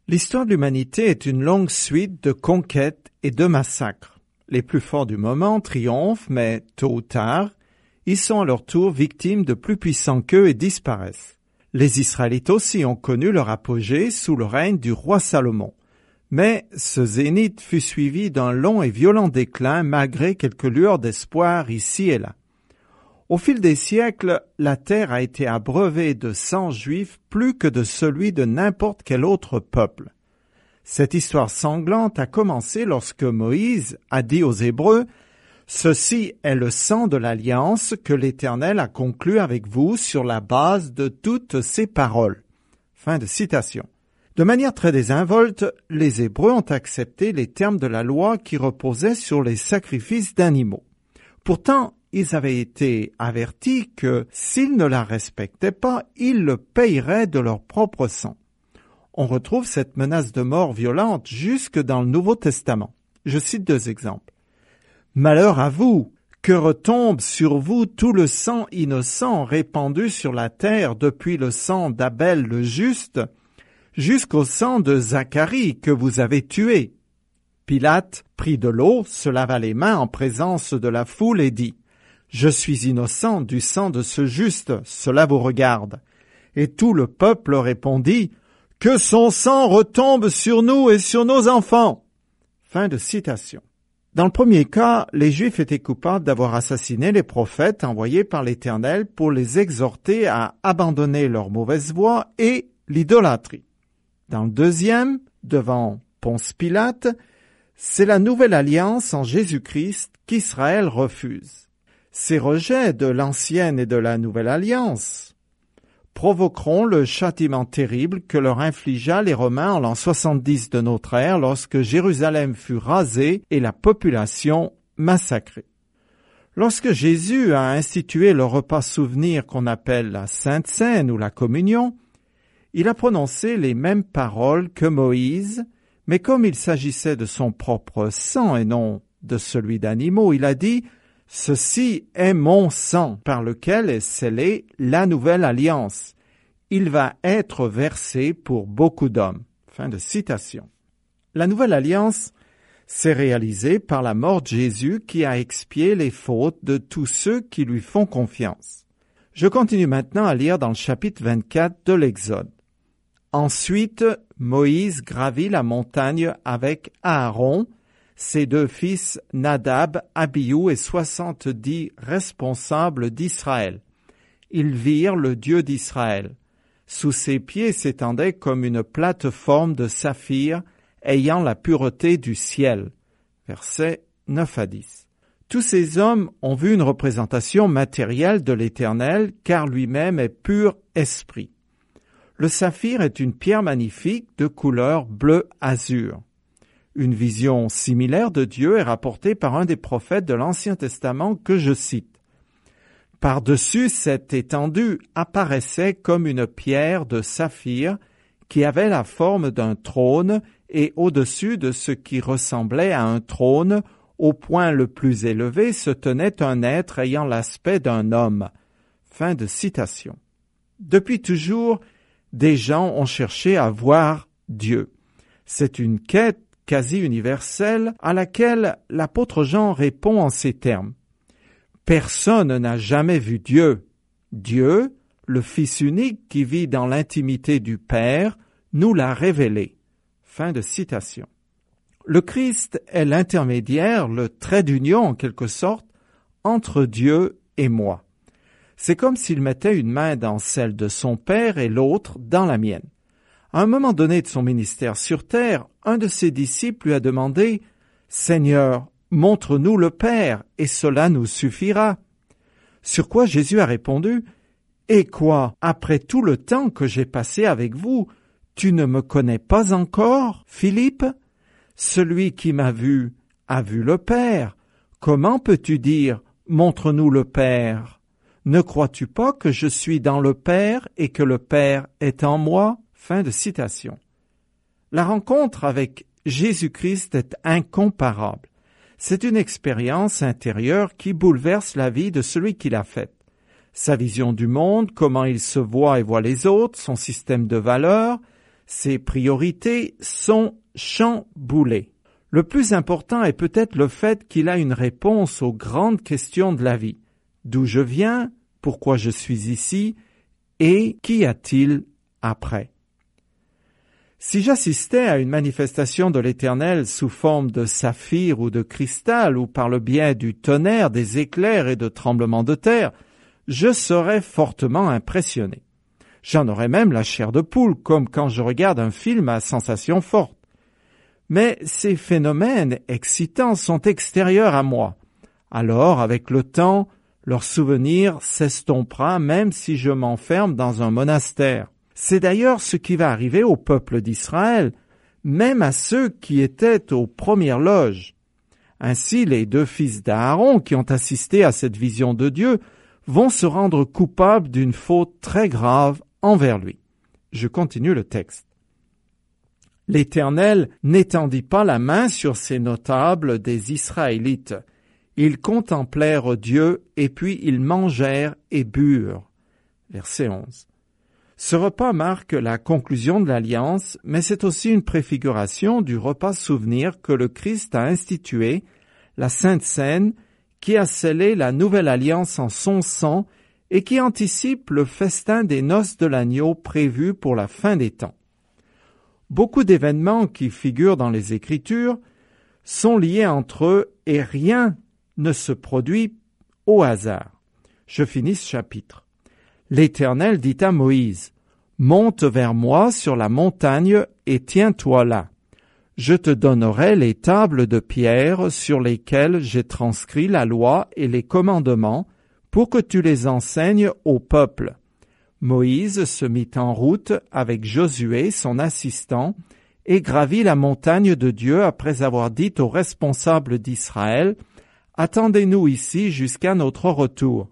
L'histoire de l'humanité est une longue suite de conquêtes et de massacres. Les plus forts du moment triomphent, mais tôt ou tard, ils sont à leur tour victimes de plus puissants qu'eux et disparaissent. Les Israélites aussi ont connu leur apogée sous le règne du roi Salomon. Mais ce zénith fut suivi d'un long et violent déclin malgré quelques lueurs d'espoir ici et là. Au fil des siècles, la terre a été abreuvée de sang juif plus que de celui de n'importe quel autre peuple. Cette histoire sanglante a commencé lorsque Moïse a dit aux Hébreux « Ceci est le sang de l'alliance que l'Éternel a conclu avec vous sur la base de toutes ses paroles. » Fin de citation. De manière très désinvolte, les Hébreux ont accepté les termes de la loi qui reposaient sur les sacrifices d'animaux. Pourtant, ils avaient été avertis que s'ils ne la respectaient pas, ils le paieraient de leur propre sang. On retrouve cette menace de mort violente jusque dans le Nouveau Testament. Je cite 2 exemples. « Malheur à vous, que retombe sur vous tout le sang innocent répandu sur la terre depuis le sang d'Abel le juste jusqu'au sang de Zacharie que vous avez tué. » Pilate prit de l'eau, se lava les mains en présence de la foule et dit « Je suis innocent du sang de ce juste, cela vous regarde. » Et tout le peuple répondit « Que son sang retombe sur nous et sur nos enfants. » Fin de citation. Dans le premier cas, les Juifs étaient coupables d'avoir assassiné les prophètes envoyés par l'Éternel pour les exhorter à abandonner leur mauvaise voie et l'idolâtrie. Dans le deuxième, devant Ponce Pilate, c'est la nouvelle alliance en Jésus-Christ qu'Israël refuse. Ces rejets de l'ancienne et de la nouvelle alliance provoqueront le châtiment terrible que leur infligea les Romains en l'an 70 de notre ère lorsque Jérusalem fut rasée et la population massacrée. Lorsque Jésus a institué le repas souvenir qu'on appelle la Sainte Seine ou la communion, il a prononcé les mêmes paroles que Moïse, mais comme il s'agissait de son propre sang et non de celui d'animaux, il a dit « Ceci est mon sang par lequel est scellée la nouvelle alliance. Il va être versé pour beaucoup d'hommes. » Fin de citation. La nouvelle alliance s'est réalisée par la mort de Jésus qui a expié les fautes de tous ceux qui lui font confiance. Je continue maintenant à lire dans le chapitre 24 de l'Exode. Ensuite, Moïse gravit la montagne avec Aaron, ses 2 fils Nadab, Abihu et 70 responsables d'Israël. Ils virent le Dieu d'Israël. Sous ses pieds s'étendait comme une plateforme de saphir ayant la pureté du ciel. Versets 9 à 10. Tous ces hommes ont vu une représentation matérielle de l'Éternel, car lui-même est pur esprit. Le saphir est une pierre magnifique de couleur bleu-azur. Une vision similaire de Dieu est rapportée par un des prophètes de l'Ancien Testament que je cite. Par-dessus cette étendue apparaissait comme une pierre de saphir qui avait la forme d'un trône et au-dessus de ce qui ressemblait à un trône, au point le plus élevé, se tenait un être ayant l'aspect d'un homme. Fin de citation. Depuis toujours, des gens ont cherché à voir Dieu. C'est une quête quasi universelle à laquelle l'apôtre Jean répond en ces termes. Personne n'a jamais vu Dieu. Dieu, le Fils unique qui vit dans l'intimité du Père, nous l'a révélé. Fin de citation. Le Christ est l'intermédiaire, le trait d'union en quelque sorte, entre Dieu et moi. C'est comme s'il mettait une main dans celle de son Père et l'autre dans la mienne. À un moment donné de son ministère sur terre, un de ses disciples lui a demandé « Seigneur, montre-nous le Père, et cela nous suffira. » Sur quoi Jésus a répondu « Et quoi, après tout le temps que j'ai passé avec vous, tu ne me connais pas encore, Philippe? Celui qui m'a vu a vu le Père. Comment peux-tu dire « Montre-nous le Père » ? Ne crois-tu pas que je suis dans le Père et que le Père est en moi? Fin de citation. La rencontre avec Jésus-Christ est incomparable. C'est une expérience intérieure qui bouleverse la vie de celui qui l'a faite. Sa vision du monde, comment il se voit et voit les autres, son système de valeurs, Ses priorités sont chamboulées. Le plus important est peut-être le fait qu'il a une réponse aux grandes questions de la vie. D'où je viens, pourquoi je suis ici, et qu'y a-t-il après? Si j'assistais à une manifestation de l'Éternel sous forme de saphir ou de cristal ou par le biais du tonnerre, des éclairs et de tremblements de terre, je serais fortement impressionné. J'en aurais même la chair de poule, comme quand je regarde un film à sensation forte. Mais ces phénomènes excitants sont extérieurs à moi. Alors, avec le temps, leur souvenir s'estompera même si je m'enferme dans un monastère. C'est d'ailleurs ce qui va arriver au peuple d'Israël, même à ceux qui étaient aux premières loges. Ainsi, les 2 fils d'Aaron qui ont assisté à cette vision de Dieu vont se rendre coupables d'une faute très grave envers lui. Je continue le texte. L'Éternel n'étendit pas la main sur ces notables des Israélites. Ils contemplèrent Dieu et puis ils mangèrent et burent. Verset 11. Ce repas marque la conclusion de l'alliance, mais c'est aussi une préfiguration du repas souvenir que le Christ a institué, la Sainte Seine, qui a scellé la nouvelle alliance en son sang et qui anticipe le festin des noces de l'agneau prévu pour la fin des temps. Beaucoup d'événements qui figurent dans les Écritures sont liés entre eux et rien ne se produit au hasard. Je finis ce chapitre. L'Éternel dit à Moïse, « Monte vers moi sur la montagne et tiens-toi là. Je te donnerai les tables de pierre sur lesquelles j'ai transcrit la loi et les commandements pour que tu les enseignes au peuple. » Moïse se mit en route avec Josué, son assistant, et gravit la montagne de Dieu après avoir dit aux responsables d'Israël, « Attendez-nous ici jusqu'à notre retour.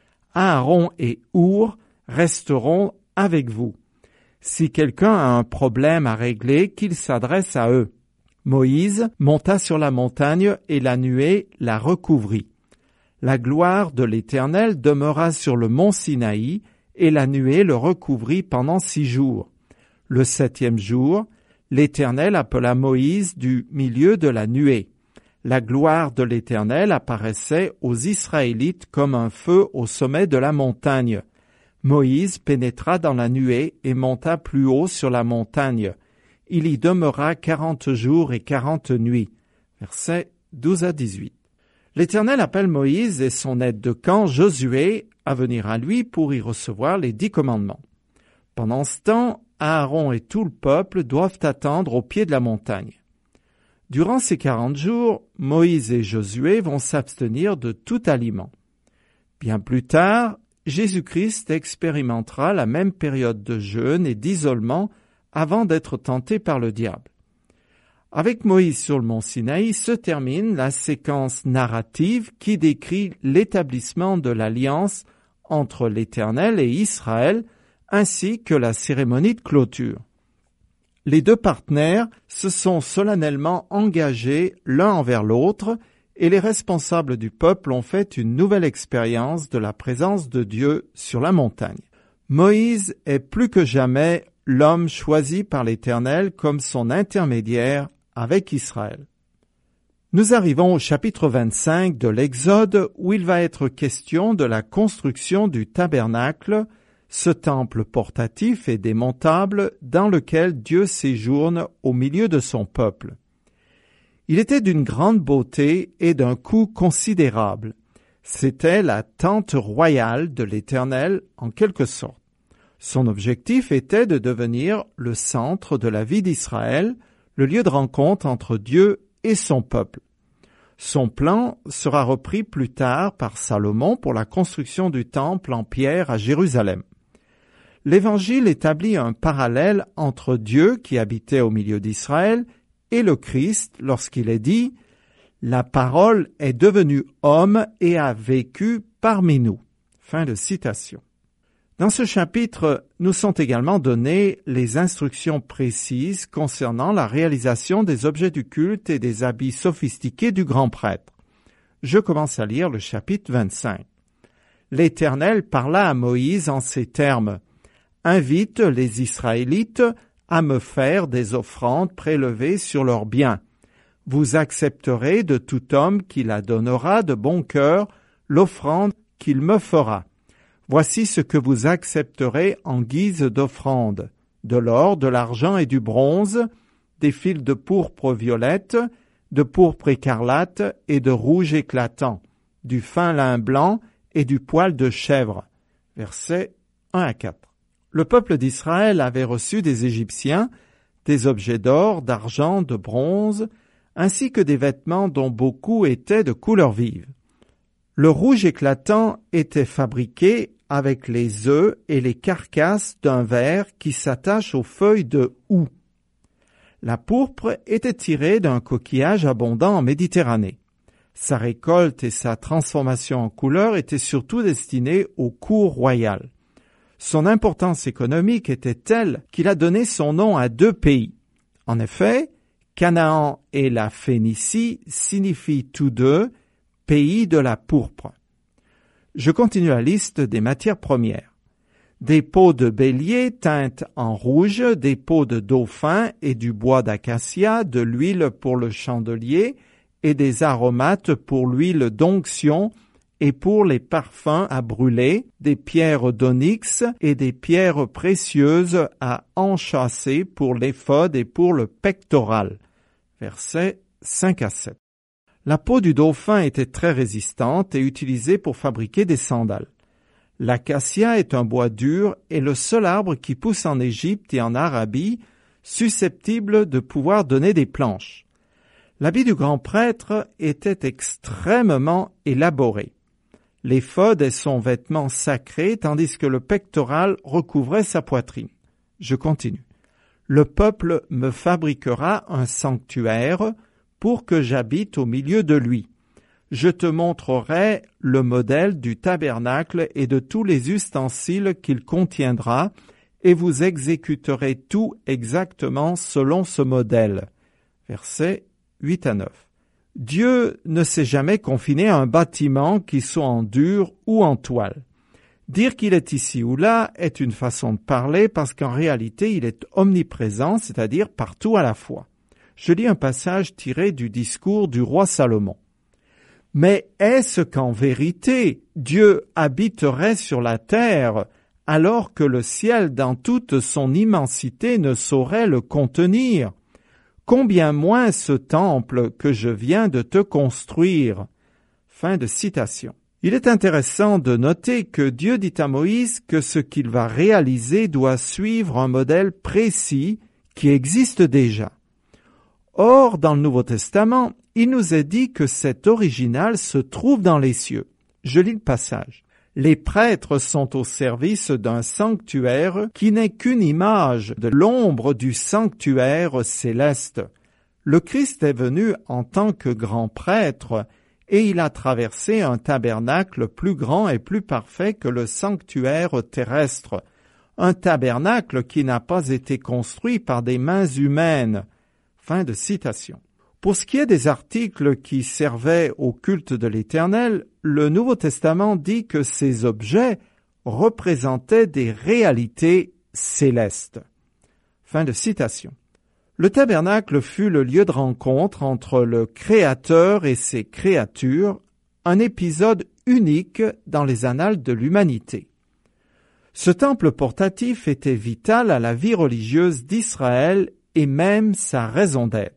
Aaron et Our resteront avec vous. Si quelqu'un a un problème à régler, qu'il s'adresse à eux. » Moïse monta sur la montagne et la nuée la recouvrit. La gloire de l'Éternel demeura sur le mont Sinaï, et la nuée le recouvrit pendant 6 jours. Le 7e jour, l'Éternel appela Moïse du milieu de la nuée. La gloire de l'Éternel apparaissait aux Israélites comme un feu au sommet de la montagne. Moïse pénétra dans la nuée et monta plus haut sur la montagne. Il y demeura 40 jours et 40 nuits. Versets 12 à 18. L'Éternel appelle Moïse et son aide de camp Josué à venir à lui pour y recevoir les 10 commandements. Pendant ce temps, Aaron et tout le peuple doivent attendre au pied de la montagne. Durant ces 40 jours, Moïse et Josué vont s'abstenir de tout aliment. Bien plus tard, Jésus-Christ expérimentera la même période de jeûne et d'isolement avant d'être tenté par le diable. Avec Moïse sur le mont Sinaï se termine la séquence narrative qui décrit l'établissement de l'alliance entre l'Éternel et Israël, ainsi que la cérémonie de clôture. Les 2 partenaires se sont solennellement engagés l'un envers l'autre et les responsables du peuple ont fait une nouvelle expérience de la présence de Dieu sur la montagne. Moïse est plus que jamais l'homme choisi par l'Éternel comme son intermédiaire avec Israël. Nous arrivons au chapitre 25 de l'Exode où il va être question de la construction du tabernacle, ce temple portatif et démontable dans lequel Dieu séjourne au milieu de son peuple. Il était d'une grande beauté et d'un coût considérable. C'était la tente royale de l'Éternel en quelque sorte. Son objectif était de devenir le centre de la vie d'Israël, le lieu de rencontre entre Dieu et son peuple. Son plan sera repris plus tard par Salomon pour la construction du temple en pierre à Jérusalem. L'Évangile établit un parallèle entre Dieu qui habitait au milieu d'Israël et le Christ lorsqu'il est dit « La parole est devenue homme et a vécu parmi nous ». Fin de citation. Dans ce chapitre, nous sont également données les instructions précises concernant la réalisation des objets du culte et des habits sophistiqués du grand prêtre. Je commence à lire le chapitre 25. L'Éternel parla à Moïse en ces termes. « Invite les Israélites à me faire des offrandes prélevées sur leurs biens. Vous accepterez de tout homme qui la donnera de bon cœur l'offrande qu'il me fera. Voici ce que vous accepterez en guise d'offrande: de l'or, de l'argent et du bronze, des fils de pourpre violette, de pourpre écarlate et de rouge éclatant, du fin lin blanc et du poil de chèvre. Versets 1 à 4. Le peuple d'Israël avait reçu des Égyptiens des objets d'or, d'argent, de bronze, ainsi que des vêtements dont beaucoup étaient de couleur vive. Le rouge éclatant était fabriqué avec les œufs et les carcasses d'un ver qui s'attache aux feuilles de houx. La pourpre était tirée d'un coquillage abondant en Méditerranée. Sa récolte et sa transformation en couleur étaient surtout destinées aux cours royales. Son importance économique était telle qu'il a donné son nom à 2 pays. En effet, Canaan et la Phénicie signifient tous deux « pays de la pourpre ». Je continue la liste des matières premières. Des peaux de bélier teintes en rouge, des peaux de dauphin et du bois d'acacia, de l'huile pour le chandelier et des aromates pour l'huile d'onction et pour les parfums à brûler, des pierres d'onyx et des pierres précieuses à enchâsser pour l'éphod et pour le pectoral. Versets 5 à 7. La peau du dauphin était très résistante et utilisée pour fabriquer des sandales. L'acacia est un bois dur et le seul arbre qui pousse en Égypte et en Arabie, susceptible de pouvoir donner des planches. L'habit du grand prêtre était extrêmement élaboré. L'éphod est son vêtement sacré, tandis que le pectoral recouvrait sa poitrine. Je continue. Le peuple me fabriquera un sanctuaire pour que j'habite au milieu de lui. Je te montrerai le modèle du tabernacle et de tous les ustensiles qu'il contiendra, et vous exécuterez tout exactement selon ce modèle. Versets 8 à 9. Dieu ne s'est jamais confiné à un bâtiment qui soit en dur ou en toile. Dire qu'il est ici ou là est une façon de parler parce qu'en réalité il est omniprésent, c'est-à-dire partout à la fois. Je lis un passage tiré du discours du roi Salomon. Mais est-ce qu'en vérité Dieu habiterait sur la terre alors que le ciel dans toute son immensité ne saurait le contenir? Combien moins ce temple que je viens de te construire. Fin de citation. Il est intéressant de noter que Dieu dit à Moïse que ce qu'il va réaliser doit suivre un modèle précis qui existe déjà. Or, dans le Nouveau Testament, il nous est dit que cet original se trouve dans les cieux. Je lis le passage. Les prêtres sont au service d'un sanctuaire qui n'est qu'une image de l'ombre du sanctuaire céleste. Le Christ est venu en tant que grand prêtre et il a traversé un tabernacle plus grand et plus parfait que le sanctuaire terrestre. Un tabernacle qui n'a pas été construit par des mains humaines. Fin de citation. Pour ce qui est des articles qui servaient au culte de l'Éternel, le Nouveau Testament dit que ces objets représentaient des réalités célestes. Fin de citation. Le tabernacle fut le lieu de rencontre entre le Créateur et ses créatures, un épisode unique dans les annales de l'humanité. Ce temple portatif était vital à la vie religieuse d'Israël et même sa raison d'être.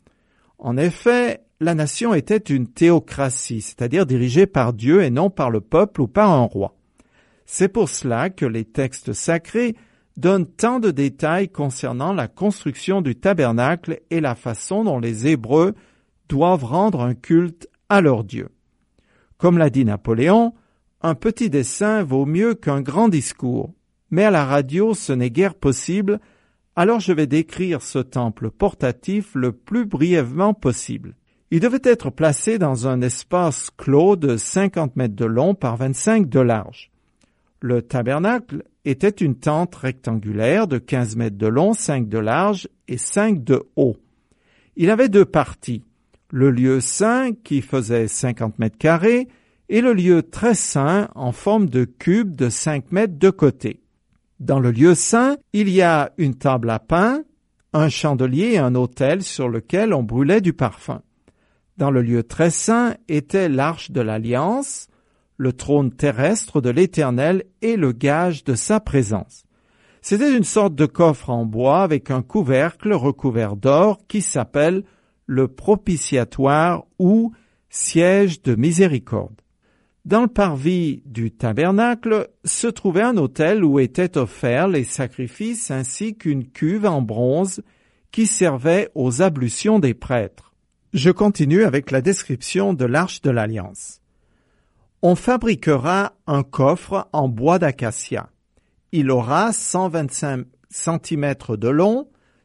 En effet, la nation était une théocratie, c'est-à-dire dirigée par Dieu et non par le peuple ou par un roi. C'est pour cela que les textes sacrés donnent tant de détails concernant la construction du tabernacle et la façon dont les Hébreux doivent rendre un culte à leur Dieu. Comme l'a dit Napoléon, un petit dessin vaut mieux qu'un grand discours, mais à la radio ce n'est guère possible. Alors je vais décrire ce temple portatif le plus brièvement possible. Il devait être placé dans un espace clos de 50 mètres de long par 25 de large. Le tabernacle était une tente rectangulaire de 15 mètres de long, 5 de large et 5 de haut. Il avait 2 parties, le lieu saint qui faisait 50 mètres carrés et le lieu très saint en forme de cube de 5 mètres de côté. Dans le lieu saint, il y a une table à pain, un chandelier et un autel sur lequel on brûlait du parfum. Dans le lieu très saint était l'arche de l'Alliance, le trône terrestre de l'Éternel et le gage de sa présence. C'était une sorte de coffre en bois avec un couvercle recouvert d'or qui s'appelle le propitiatoire ou siège de miséricorde. Dans le parvis du tabernacle se trouvait un autel où étaient offerts les sacrifices ainsi qu'une cuve en bronze qui servait aux ablutions des prêtres. Je continue avec la description de l'arche de l'Alliance. On fabriquera un coffre en bois d'acacia. Il aura 125 cm de long,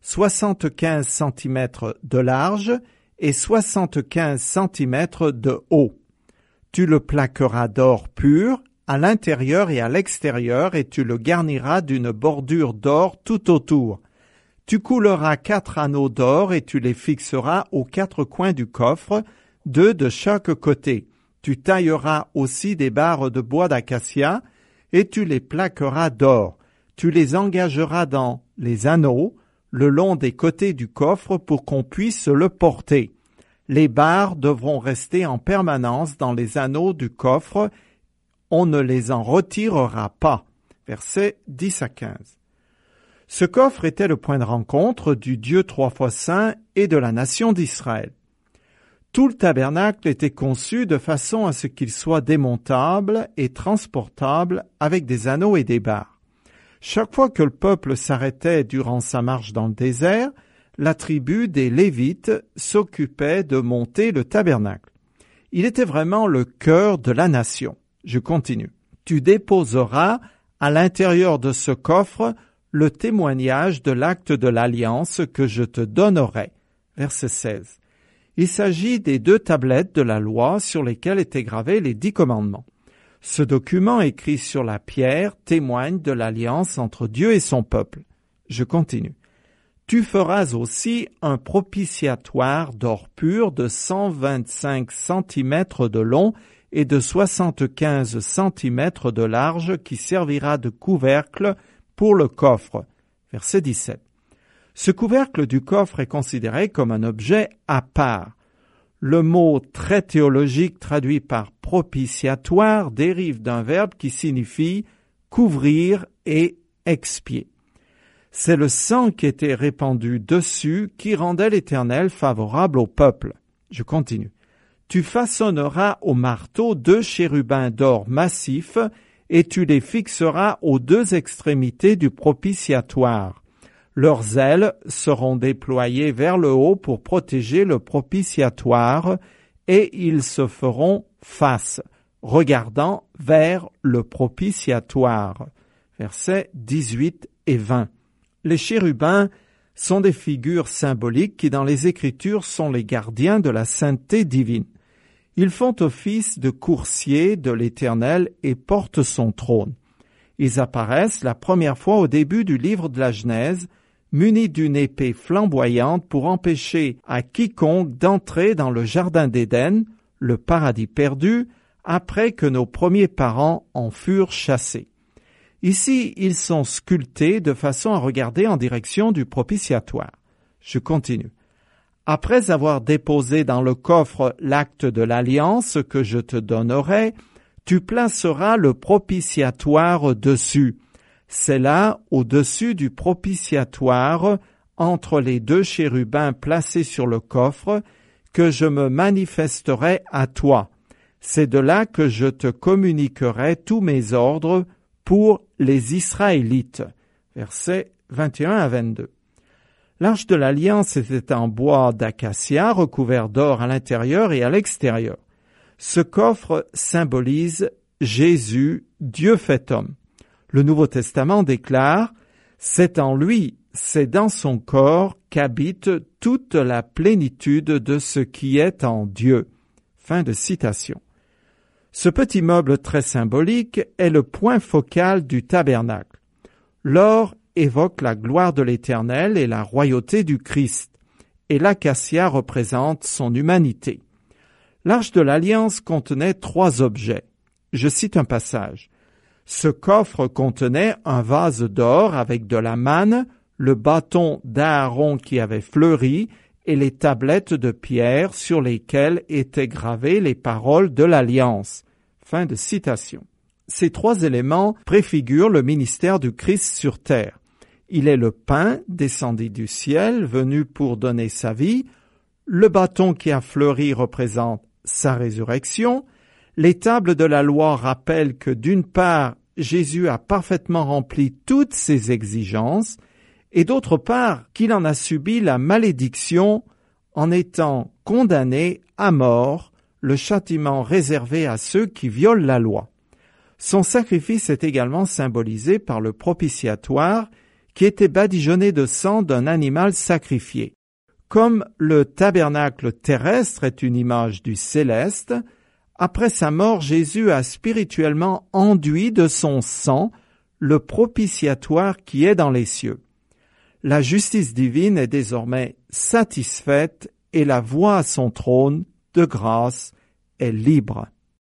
75 cm de large et 75 cm de haut. Tu le plaqueras d'or pur à l'intérieur et à l'extérieur et tu le garniras d'une bordure d'or tout autour. Tu couleras 4 anneaux d'or et tu les fixeras aux 4 coins du coffre, 2 de chaque côté. Tu tailleras aussi des barres de bois d'acacia et tu les plaqueras d'or. Tu les engageras dans les anneaux le long des côtés du coffre pour qu'on puisse le porter. Les barres devront rester en permanence dans les anneaux du coffre. On ne les en retirera pas. Versets 10 à 15. Ce coffre était le point de rencontre du Dieu 3 fois saint et de la nation d'Israël. Tout le tabernacle était conçu de façon à ce qu'il soit démontable et transportable avec des anneaux et des barres. Chaque fois que le peuple s'arrêtait durant sa marche dans le désert, la tribu des Lévites s'occupait de monter le tabernacle. Il était vraiment le cœur de la nation. Je continue. Tu déposeras à l'intérieur de ce coffre le témoignage de l'acte de l'alliance que je te donnerai. Verset 16. Il s'agit des 2 tablettes de la loi sur lesquelles étaient gravés les 10 commandements. Ce document écrit sur la pierre témoigne de l'alliance entre Dieu et son peuple. Je continue. Tu feras aussi un propitiatoire d'or pur de 125 cm de long et de 75 cm de large qui servira de couvercle pour le coffre. Verset 17. Ce couvercle du coffre est considéré comme un objet à part. Le mot très théologique traduit par propitiatoire dérive d'un verbe qui signifie couvrir et expier. C'est le sang qui était répandu dessus qui rendait l'Éternel favorable au peuple. Je continue. Tu façonneras au marteau 2 chérubins d'or massif et tu les fixeras aux 2 extrémités du propitiatoire. Leurs ailes seront déployées vers le haut pour protéger le propitiatoire et ils se feront face, regardant vers le propitiatoire. Versets 18 et 20. Les chérubins sont des figures symboliques qui dans les Écritures sont les gardiens de la sainteté divine. Ils font office de coursiers de l'Éternel et portent son trône. Ils apparaissent la première fois au début du livre de la Genèse, munis d'une épée flamboyante pour empêcher à quiconque d'entrer dans le jardin d'Éden, le paradis perdu, après que nos premiers parents en furent chassés. Ici, ils sont sculptés de façon à regarder en direction du propitiatoire. Je continue. Après avoir déposé dans le coffre l'acte de l'alliance que je te donnerai, tu placeras le propitiatoire dessus. C'est là, au-dessus du propitiatoire, entre les 2 chérubins placés sur le coffre, que je me manifesterai à toi. C'est de là que je te communiquerai tous mes ordres pour les Israélites. Versets 21 à 22. L'arche de l'Alliance était en bois d'acacia recouvert d'or à l'intérieur et à l'extérieur. Ce coffre symbolise Jésus, Dieu fait homme. Le Nouveau Testament déclare « C'est en lui, c'est dans son corps qu'habite toute la plénitude de ce qui est en Dieu. » Fin de citation. Ce petit meuble très symbolique est le point focal du tabernacle. L'or évoque la gloire de l'Éternel et la royauté du Christ, et l'acacia représente son humanité. L'arche de l'Alliance contenait 3 objets. Je cite un passage. Ce coffre contenait un vase d'or avec de la manne, le bâton d'Aaron qui avait fleuri et les tablettes de pierre sur lesquelles étaient gravées les paroles de l'Alliance. Fin de citation. Ces trois éléments préfigurent le ministère du Christ sur terre. Il est le pain descendu du ciel, venu pour donner sa vie. Le bâton qui a fleuri représente sa résurrection. Les tables de la loi rappellent que d'une part, Jésus a parfaitement rempli toutes ses exigences, et d'autre part, qu'il en a subi la malédiction en étant condamné à mort, le châtiment réservé à ceux qui violent la loi. Son sacrifice est également symbolisé par le propitiatoire qui était badigeonné de sang d'un animal sacrifié. Comme le tabernacle terrestre est une image du céleste, après sa mort, Jésus a spirituellement enduit de son sang le propitiatoire qui est dans les cieux. La justice divine est désormais satisfaite et la voie à son trône de grâce est libre.